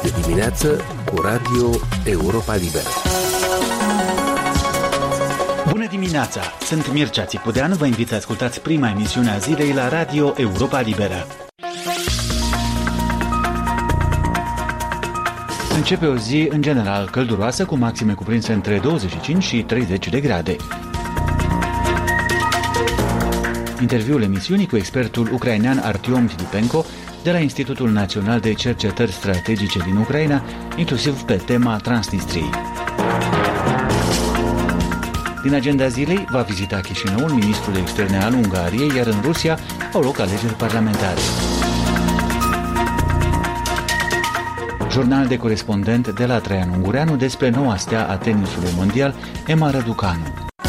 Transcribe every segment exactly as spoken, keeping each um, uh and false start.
de dimineață cu Radio Europa Liberă. Bună dimineața! Sunt Mircea Țipudeanu, vă invit să ascultați prima emisiune a zilei la Radio Europa Liberă. Începe o zi în general călduroasă, cu maxime cuprinse între douăzeci și cinci și treizeci de grade. Interviul emisiunii cu expertul ucrainean Artiom Filipenko de la Institutul Național de Cercetări Strategice din Ucraina, inclusiv pe tema Transnistriei. Din agenda zilei va vizita Chișinăul ministrul de externe al Ungariei, iar în Rusia au loc alegeri parlamentare. Jurnal de corespondent de la Traian Ungureanu despre noua stea a tenisului mondial, Emma Răducanu.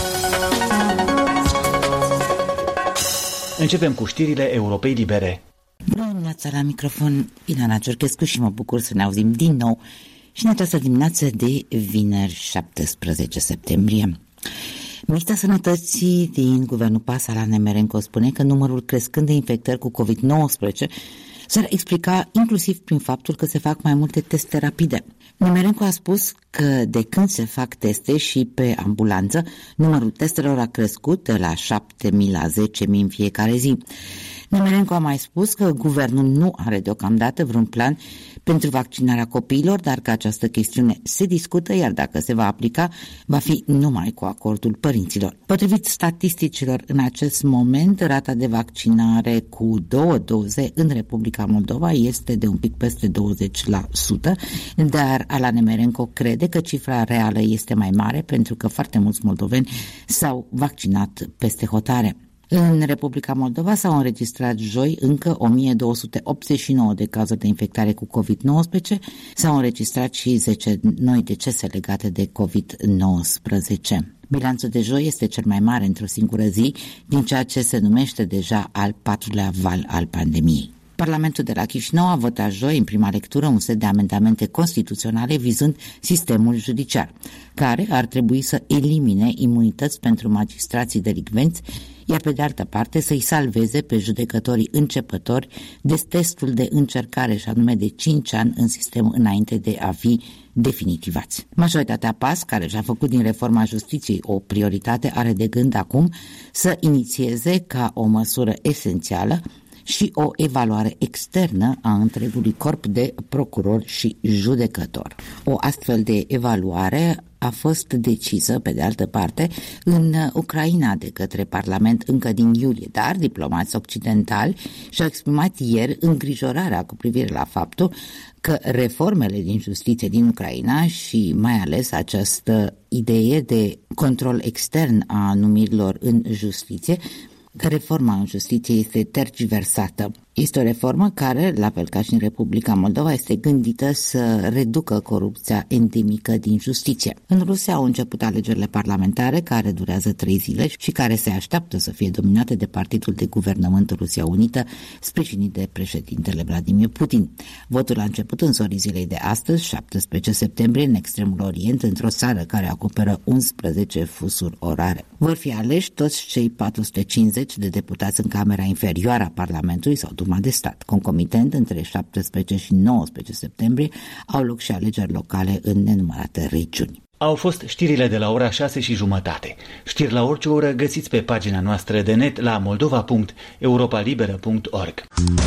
Începem cu știrile Europei Libere. Bună dimineața, la microfon Ilana Ciorchescu și mă bucur să ne auzim din nou și în această dimineață de vineri șaptesprezece septembrie. Ministra Sănătății din Guvernul Pasal, Ana Nemerenko, spune că numărul crescând de infectări cu covid nouăsprezece s-ar explica inclusiv prin faptul că se fac mai multe teste rapide. Nemerenko a spus că de când se fac teste și pe ambulanță, numărul testelor a crescut de la șapte mii la zece mii în fiecare zi. Nemerenko a mai spus că guvernul nu are deocamdată vreun plan pentru vaccinarea copiilor, dar că această chestiune se discută, iar dacă se va aplica, va fi numai cu acordul părinților. Potrivit statisticilor, în acest moment, rata de vaccinare cu două doze în Republica Moldova este de un pic peste douăzeci la sută, dar Ana Nemerenko crede că cifra reală este mai mare pentru că foarte mulți moldoveni s-au vaccinat peste hotare. În Republica Moldova s-au înregistrat joi încă o mie două sute optzeci și nouă de cazuri de infectare cu covid nouăsprezece, s-au înregistrat și zece noi decese legate de covid nouăsprezece. Bilanțul de joi este cel mai mare într-o singură zi din ceea ce se numește deja al patrulea val al pandemiei. Parlamentul de la Chișinău a votat joi în prima lectură un set de amendamente constituționale vizând sistemul judiciar, care ar trebui să elimine imunități pentru magistrații delicvenți, iar pe de altă parte să-i salveze pe judecătorii începători de testul de încercare, și anume de cinci ani în sistem înainte de a fi definitivați. Majoritatea P A S, care și-a făcut din reforma justiției o prioritate, are de gând acum să inițieze ca o măsură esențială și o evaluare externă a întregului corp de procurori și judecători. O astfel de evaluare a fost decisă, pe de altă parte, în Ucraina de către Parlament încă din iulie, dar diplomații occidentali și-au exprimat ieri îngrijorarea cu privire la faptul că reformele din justiție din Ucraina și mai ales această idee de control extern a numirilor în justiție, că reforma în justiție este tergiversată. Este o reformă care, la fel ca și în Republica Moldova, este gândită să reducă corupția endemică din justiție. În Rusia au început alegerile parlamentare care durează trei zile și care se așteaptă să fie dominate de partidul de guvernământ Rusia Unită, sprijinit de președintele Vladimir Putin. Votul a început în zorii zilei de astăzi, șaptesprezece septembrie, în extremul orient, într-o țară care acoperă unsprezece fusuri orare. Vor fi aleși toți cei patru sute cincizeci de deputați în Camera Inferioară a Parlamentului sau Duma de Stat. Concomitent, între șaptesprezece și nouăsprezece septembrie au loc și alegeri locale în nenumărate regiuni. Au fost știrile de la ora șase și jumătate. Știri la orice oră găsiți pe pagina noastră de net la moldova punct europa liberă punct org.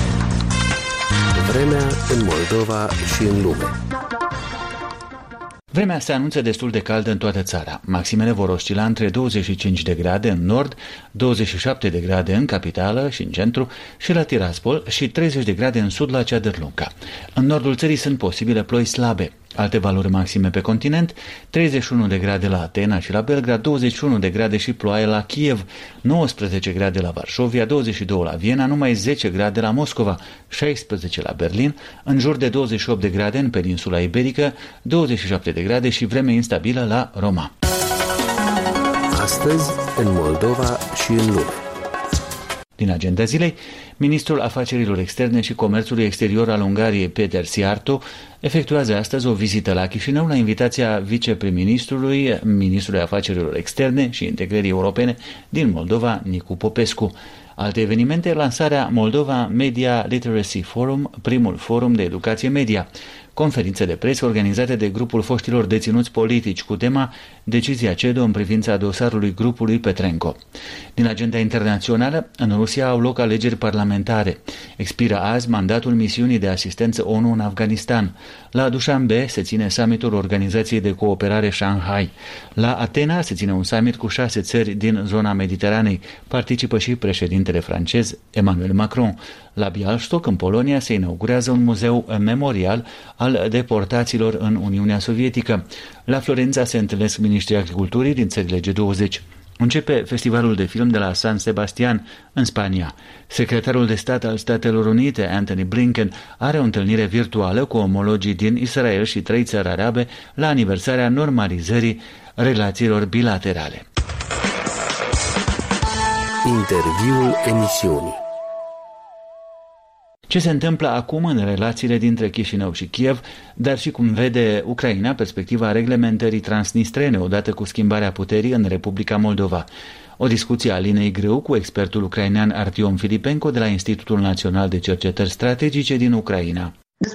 Vremea în Moldova și în lume. Vremea se anunță destul de caldă în toată țara. Maximele vor oscila între douăzeci și cinci de grade în nord, douăzeci și șapte de grade în capitală și în centru și la Tiraspol și treizeci de grade în sud la Ceadărlunca. În nordul țării sunt posibile ploi slabe. Alte valori maxime pe continent: treizeci și unu de grade la Atena și la Belgrad, douăzeci și unu de grade și ploaie la Kiev, nouăsprezece grade la Varșovia, douăzeci și doi la Viena, numai zece grade la Moscova, șaisprezece la Berlin, în jur de douăzeci și opt de grade în peninsula iberică, douăzeci și șapte de grade și vreme instabilă la Roma. Astăzi, în Moldova și în lume. Din agenda zilei, ministrul afacerilor externe și comerțului exterior al Ungariei, Péter Szijjártó, efectuează astăzi o vizită la Chișinău la invitația viceprim-ministrului, ministrului afacerilor externe și integrării europene din Moldova, Nicu Popescu. Alte evenimente: lansarea Moldova Media Literacy Forum, primul forum de educație media, conferințe de presă organizate de grupul foștilor deținuți politici cu tema Decizia C E D O în privința dosarului grupului Petrenco. Din agenda internațională, în Rusia au loc alegeri parlamentare. Expiră azi mandatul misiunii de asistență ONU în Afganistan. La Dushanbe se ține summitul Organizației de Cooperare Shanghai. La Atena se ține un summit cu șase țări din zona Mediteranei. Participă și președintele francez Emmanuel Macron. La Białystok, în Polonia, se inaugurează un muzeu memorial al deportaților în Uniunea Sovietică. La Florența se întâlnesc miniștrii agriculturii din țările G douăzeci. Începe festivalul de film de la San Sebastian, în Spania. Secretarul de stat al Statelor Unite, Antony Blinken, are o întâlnire virtuală cu omologii din Israel și trei țări arabe la aniversarea normalizării relațiilor bilaterale. Interviul emisiunii. Ce se întâmplă acum în relațiile dintre Chișinău și Kiev, dar și cum vede Ucraina perspectiva reglementării transnistrene odată cu schimbarea puterii în Republica Moldova. O discuție a Alinei Grâu cu expertul ucrainean Artiom Filipenko de la Institutul Național de Cercetări Strategice din Ucraina.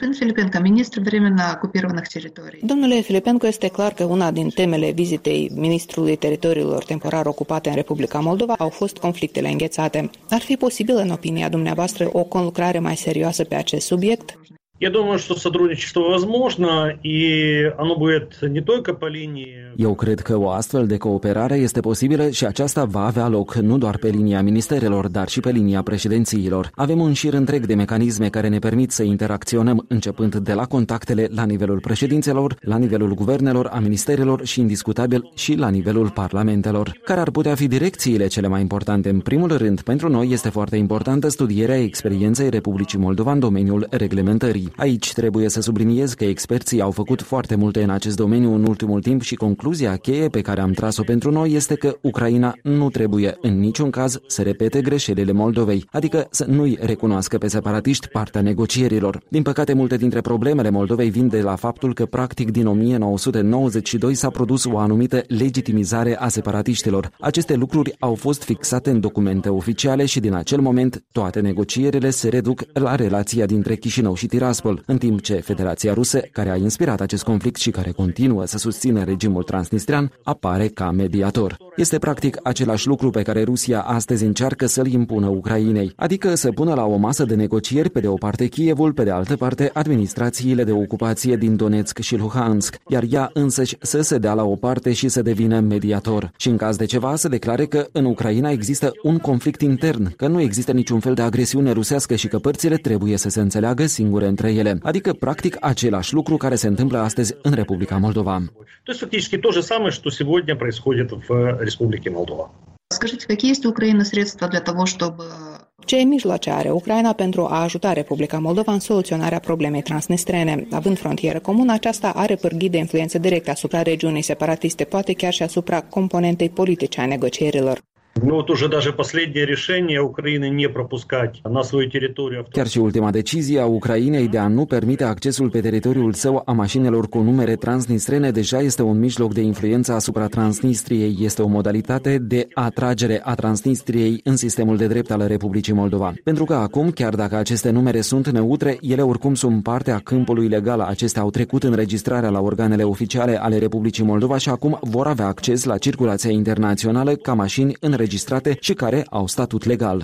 Domnule Filipenko, este clar că una din temele vizitei ministrului teritoriilor temporar ocupate în Republica Moldova au fost conflictele înghețate. Ar fi posibil, în opinia dumneavoastră, o conlucrare mai serioasă pe acest subiect? Я думаю, что сотрудничество возможно, и оно будет не только по линии... Eu cred că o astfel de cooperare este posibilă și aceasta va avea loc nu doar pe linia ministerelor, dar și pe linia președințiilor. Avem un șir întreg de mecanisme care ne permit să interacționăm, începând de la contactele la nivelul președinților, la nivelul guvernelor, a ministerelor și, indiscutabil, și la nivelul parlamentelor. Care ar putea fi direcțiile cele mai importante? În primul rând, pentru noi este foarte importantă studierea experienței Republicii Moldova în domeniul reglementării. Aici trebuie să subliniez că experții au făcut foarte multe în acest domeniu în ultimul timp și concluzia cheie pe care am tras-o pentru noi este că Ucraina nu trebuie în niciun caz să repete greșelile Moldovei, adică să nu-i recunoască pe separatiști partea negocierilor. Din păcate, multe dintre problemele Moldovei vin de la faptul că practic din o mie nouă sute nouăzeci și doi s-a produs o anumită legitimizare a separatiștilor. Aceste lucruri au fost fixate în documente oficiale și din acel moment toate negocierile se reduc la relația dintre Chișinău și Tiraspol, în timp ce Federația Rusă, care a inspirat acest conflict și care continuă să susțină regimul transnistrean, apare ca mediator. Este practic același lucru pe care Rusia astăzi încearcă să-l impună Ucrainei, adică să pună la o masă de negocieri pe de o parte Kievul, pe de altă parte administrațiile de ocupație din Donetsk și Luhansk, iar ea însăși să se dea la o parte și să devină mediator. Și în caz de ceva să declare că în Ucraina există un conflict intern, că nu există niciun fel de agresiune rusească și că părțile trebuie să se înțeleagă singure între ele. Adică, practic, același lucru care se întâmplă astăzi în Republica Moldova. То есть фактически то же самое, что сегодня происходит в Республике Молдова. Скажите, какие есть у Украины средства для того, чтобы... Ce mijloace are Ucraina pentru a ajuta Republica Moldova în soluționarea problemei transnistrene? Având frontieră comună, aceasta are pârghii de influență directă asupra regiunii separatiste, poate chiar și asupra componentei politice a negocierilor. Ну вот уже даже последнее решение Украины не пропускать на свою территорию. Chiar și ultima decizie a Ucrainei de a nu permite accesul pe teritoriul său a mașinilor cu numere transnistrene deja este un mijloc de influență asupra Transnistriei. Este o modalitate de atragere a Transnistriei în sistemul de drept al Republicii Moldova. Pentru că acum, chiar dacă aceste numere sunt neutre, ele oricum sunt parte a câmpului legal. Acestea au trecut înregistrarea la organele oficiale ale Republicii Moldova și acum vor avea acces la circulația internațională ca mașini înregistrate înregistrate și care au statut legal.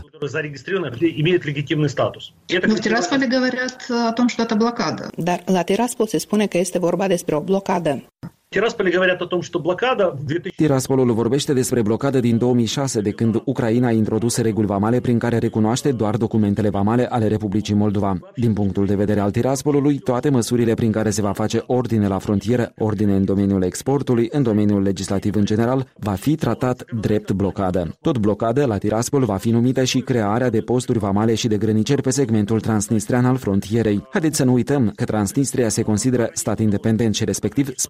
Dar la Tiraspol se spune că este vorba despre o blocadă. Tiraspolul vorbește despre blocadă din două mii șase, de când Ucraina a introdus reguli vamale prin care recunoaște doar documentele vamale ale Republicii Moldova. Din punctul de vedere al Tiraspolului, toate măsurile prin care se va face ordine la frontieră, ordine în domeniul exportului, în domeniul legislativ în general, va fi tratat drept blocadă. Tot blocadă la Tiraspol va fi numită și crearea de posturi vamale și de grăniceri pe segmentul transnistrean al frontierei. Haideți să nu uităm că Transnistria se consideră stat independent și respectiv spune mereu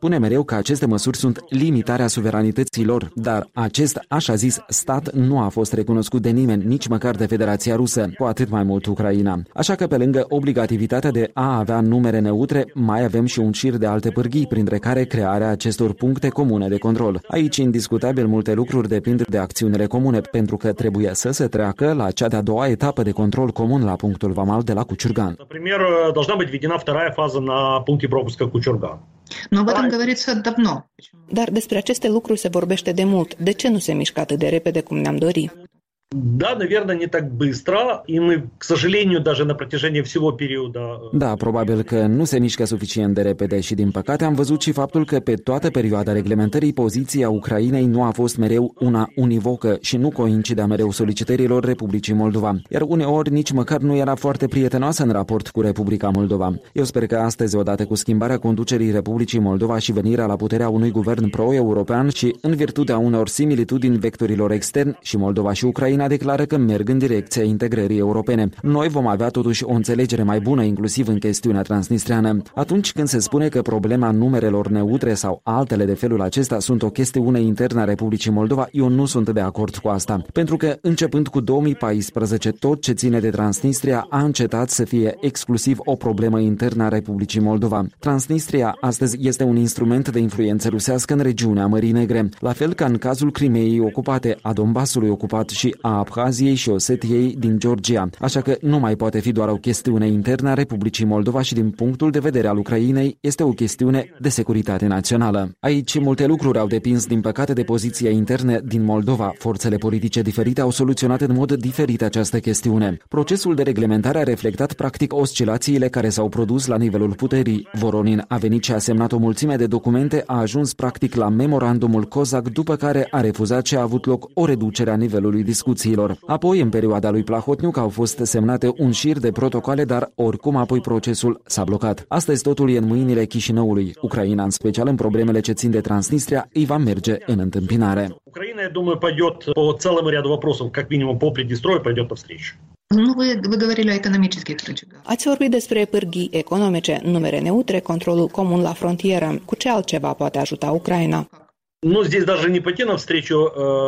că aceste măsuri sunt limitarea suveranității lor, dar acest așa zis stat nu a fost recunoscut de nimeni, nici măcar de Federația Rusă, cu atât mai mult Ucraina. Așa că pe lângă obligativitatea de a avea numere neutre, mai avem și un șir de alte pârghii, printre care crearea acestor puncte comune de control. Aici, indiscutabil, multe lucruri depind de acțiunile comune, pentru că trebuie să se treacă la cea de-a doua etapă de control comun la punctul vamal de la Cuciurgan. Например, должна быть введена вторая фаза на пункте пропуска Кучурган. Но об этом говорится давно. Dar despre aceste lucruri se vorbește de mult. De ce nu se mișcă atât de repede cum ne-am dori? Да, наверное, не так быстро, и мы, к сожалению, даже на протяжении всего периода... Da, probabil că nu se mișcă suficient de repede și, din păcate, am văzut și faptul că pe toată perioada reglementării poziția Ucrainei nu a fost mereu una univocă și nu coincidea mereu solicitărilor Republicii Moldova, iar uneori nici măcar nu era foarte prietenoasă în raport cu Republica Moldova. Eu sper că astăzi, odată cu schimbarea conducerii Republicii Moldova și venirea la puterea unui guvern pro-european și în virtutea unor similitudini vectorilor externi, și Moldova și Ucraina declară că merg în direcția integrării europene. Noi vom avea totuși o înțelegere mai bună, inclusiv în chestiunea transnistreană. Atunci când se spune că problema numerelor neutre sau altele de felul acesta sunt o chestiune internă a Republicii Moldova, eu nu sunt de acord cu asta. Pentru că, începând cu două mii paisprezece, tot ce ține de Transnistria a încetat să fie exclusiv o problemă internă a Republicii Moldova. Transnistria astăzi este un instrument de influență rusească în regiunea Mării Negre, la fel ca în cazul Crimeei ocupate, a Donbasului ocupat și a Abhaziei și Osetiei din Georgia, așa că nu mai poate fi doar o chestiune internă a Republicii Moldova și din punctul de vedere al Ucrainei este o chestiune de securitate națională. Aici multe lucruri au depins din păcate de poziția internă din Moldova. Forțele politice diferite au soluționat în mod diferit această chestiune. Procesul de reglementare a reflectat practic oscilațiile care s-au produs la nivelul puterii. Voronin a venit și a semnat o mulțime de documente, a ajuns practic la memorandumul COSAC, după care a refuzat și a avut loc o reducere a nivelului discuțiilor. Apoi, în perioada lui Plahotniuc, au fost semnate un șir de protocoale, dar oricum apoi procesul s-a blocat. Astăzi totul e în mâinile Chișinăului. Ucraina, în special în problemele ce țin de Transnistria, îi va merge în întâmpinare. Ucraina, я думаю, пойдет по целому ряду вопросов, как минимум по предистрою, пойдет навстречу. Ну, вы, вы говорили о экономических рычагах. Ați vorbit despre pârghii economice, numere neutre, controlul comun la frontieră. Cu ce altceva poate ajuta Ucraina? Ну, здесь даже не пойти навстречу.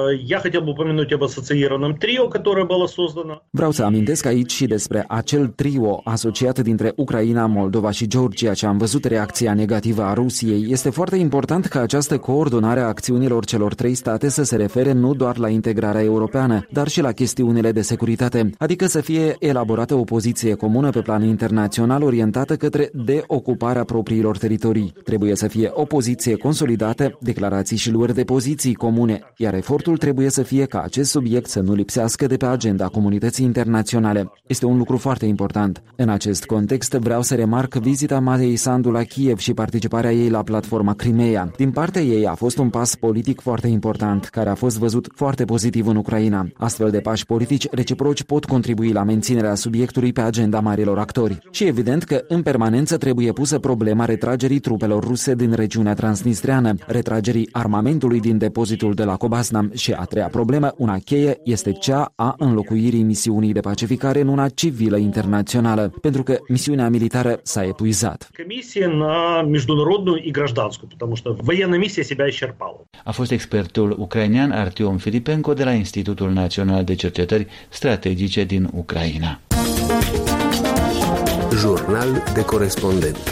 Я хотел бы упомянуть об ассоциированном трио, которое было создано. Vreau să amintesc aici și despre acel trio asociat dintre Ucraina, Moldova și Georgia, ce am văzut reacția negativă a Rusiei. Este foarte important ca această coordonare a acțiunilor celor trei state să se refere nu doar la integrarea europeană, dar și la chestiunile de securitate, adică să fie elaborată o poziție comună pe plan internațional orientată către deocuparea propriilor teritorii. Trebuie să fie o poziție consolidată, declarații și luări de poziții comune, iar efortul trebuie să fie ca acest subiect să nu lipsească de pe agenda comunității internaționale. Este un lucru foarte important. În acest context vreau să remarc vizita Matei Sandu la Kiev și participarea ei la platforma Crimea. Din partea ei a fost un pas politic foarte important, care a fost văzut foarte pozitiv în Ucraina. Astfel de pași politici reciproci pot contribui la menținerea subiectului pe agenda marilor actori. Și evident că în permanență trebuie pusă problema retragerii trupelor ruse din regiunea transnistreană, retragerii armamentului din depozitul de la Cobasna și a treia problemă, una cheie, este cea a înlocuirii misiunii de pacificare în una civilă internațională, pentru că misiunea militară s-a epuizat. Комиссия на международную и гражданскую, потому что военная миссия себя исчерпала. A fost expertul ucrainean Artiom Filipenko de la Institutul Național de Cercetări Strategice din Ucraina. Jurnal de corespondent.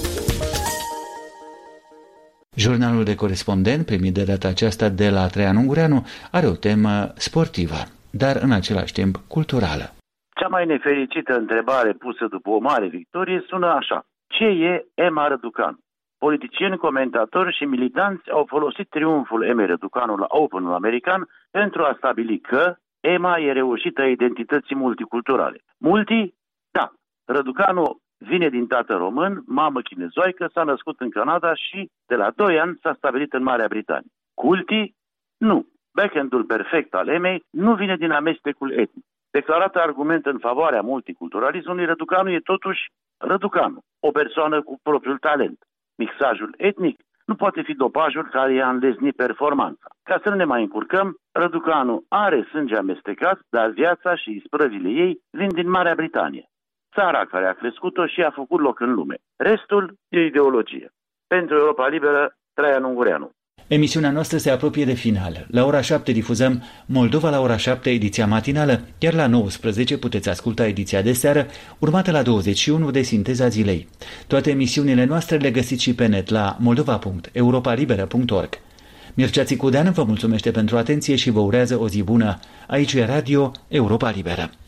Jurnalul de corespondent, primit de data aceasta de la Traian Ungureanu, are o temă sportivă, dar în același timp culturală. Cea mai nefericită întrebare pusă după o mare victorie sună așa: ce e Ema Răducanu? Politicieni, comentatori și militanți au folosit triumful Emei Răducanu la Openul american pentru a stabili că Ema e reușită a identității multiculturale. Multi? Da. Răducanu vine din tată român, mamă chinezoică, s-a născut în Canada și de la doi ani s-a stabilit în Marea Britanie. Culti? Nu. Backhandul perfect al Emei nu vine din amestecul etnic. Declaratul argument în favoarea multiculturalismului, Răducanu e totuși Răducanu, o persoană cu propriul talent. Mixajul etnic nu poate fi dopajul care i-a înleznit performanța. Ca să nu ne mai încurcăm, Răducanu are sânge amestecat, dar viața și isprăvile ei vin din Marea Britanie, țara care a crescut-o și a făcut loc în lume. Restul e ideologie. Pentru Europa Liberă, Traian Ungureanu. Emisiunea noastră se apropie de final. La ora șapte difuzăm Moldova la ora șapte, ediția matinală, iar la nouăsprezece puteți asculta ediția de seară, urmată la douăzeci și unu de Sinteza zilei. Toate emisiunile noastre le găsiți și pe net la moldova punct europa liberă punct org. Mircea Țicudean vă mulțumește pentru atenție și vă urează o zi bună. Aici e Radio Europa Liberă.